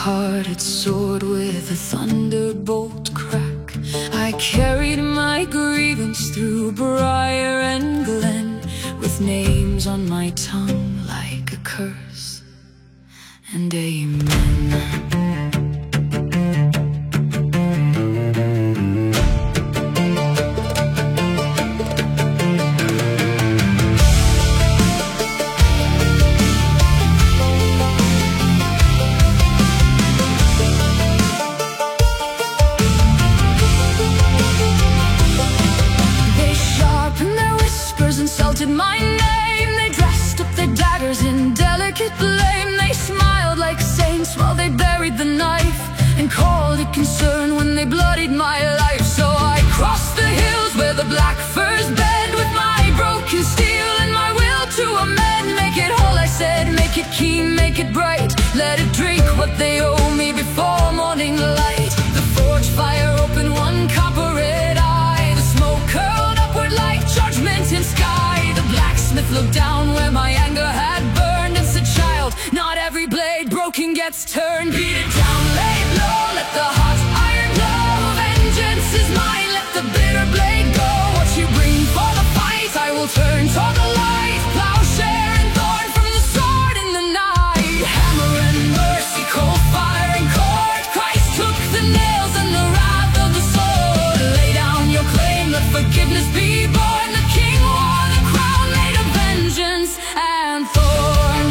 heart-hearted sword with a thunderbolt crack. I carried my grievance through briar and glen, with names on my tongue like a curse and amen. Insulted my name, they dressed up their daggers in delicate blame. They smiled like saints while they buried the knife, and called it concern when they bloodied my life. So I crossed the hills where the black firs bed, with my broken steel and my will to amend. Make it whole, I said, make it keen, make it bright. Let it drink what they owe me before morning light. The forge fire opened one copper red eye, the smoke curled upward like judgment in sky. The blacksmith looked down where my anger had burned, and said, child, not every blade broken gets turned. Beat it down, lay it low, let the hot iron glow. Vengeance is mine, let the bitter blade go. What you bring for the fight, I will turn toward the light. Plowshare and thorn from the sword in the night. Hammer and mercy, cold fire and cord. Christ took the nails and the wrath of the sword. Lay down your claim, let forgiveness be born. The king wore the crown made of vengeance and thorn.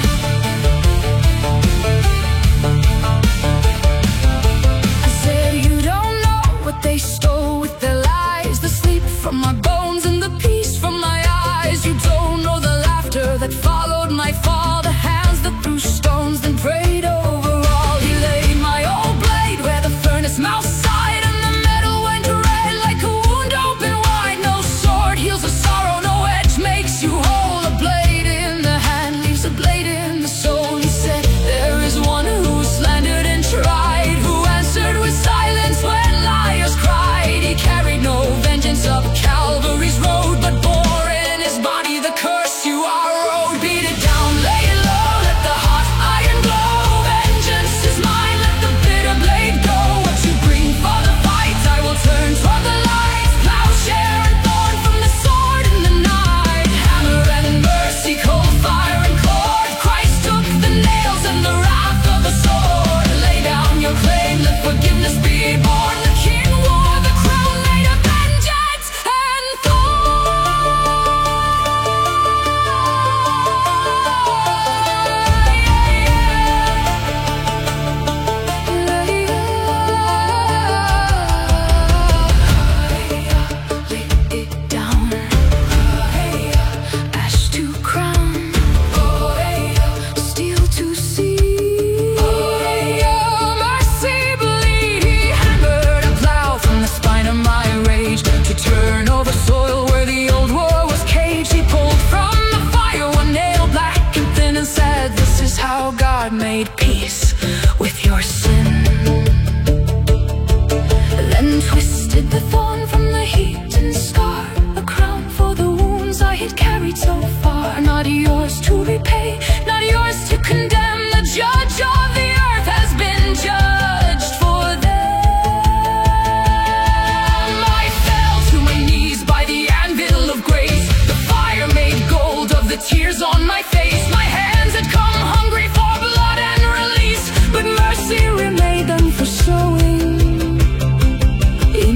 I said, you don't know what they stole with their lies, the sleep from my bones and the peace from my eyes. You don't know the laughter that followed my fall, the hands that threw stones then prayed over all. He laid my old blade where the furnace mouth sighed, and the metal went red like a wound open wide. No sword heals a sorrow, no edge makes you whole. A blade in the hand leaves a blade in the soul. He said, there is one who slandered and tried, who answered with silence when liars cried. He carried no vengeance up Calvary's road, but bore in his body the curse you are owed. Beat it down, lay it low, let the hot iron glow. Vengeance is mine, let the bitter blade go. What you bring for the fight, I will turn toward the light. Plowshare and thorn from the sword in the night. Hammer and mercy, cold fire and cord. Christ took the nails and the wrath of the sword. Lay down your claim, let forgiveness be born. The king wore the crown made of vengeance and lay it down, ash to crown, steel to see, mercy bleed. He hammered a plow from the spine of my rage, to turn over soil where the old war was caged. He pulled from the fire one nail black and thin, and said, this is how God made peace with your sin. Then twisted the thorn from the heat and scar, a crown for the wounds I had carried so far. Not yours to repay, not yours to condemn. The judge of the earth has been judged for them. I fell to my knees by the anvil of grace, the fire made gold of the tears on my face. My hands had come hungry for blood and release, but mercy remade them for sowing in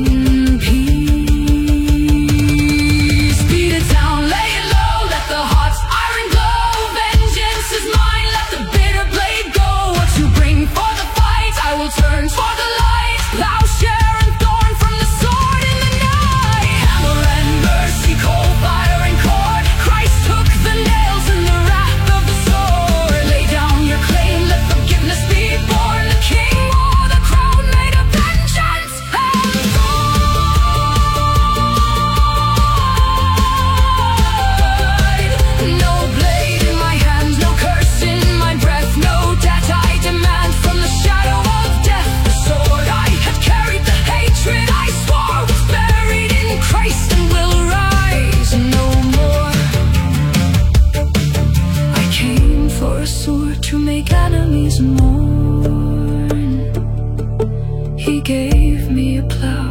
peace. Beat it down, lay it low, let the hot iron glow. Vengeance is mine, let the bitter blade go. What you bring for the fight, I will turn for the light. Plowshare and thorn from the sword in the night. Hammer and mercy, cold fire and cord. Christ took the nails and the wrath of the sword. Lay down your claim, let forgiveness be born. The king wore the crown made of vengeance and thorn. No blade in my hand, no curse in my breath, no debt I demand from the shadow of death. The sword I had carried, the hatred I swore, was buried in Christ and will rise no more. I came for a sword to make enemies mourn. gave me a plow.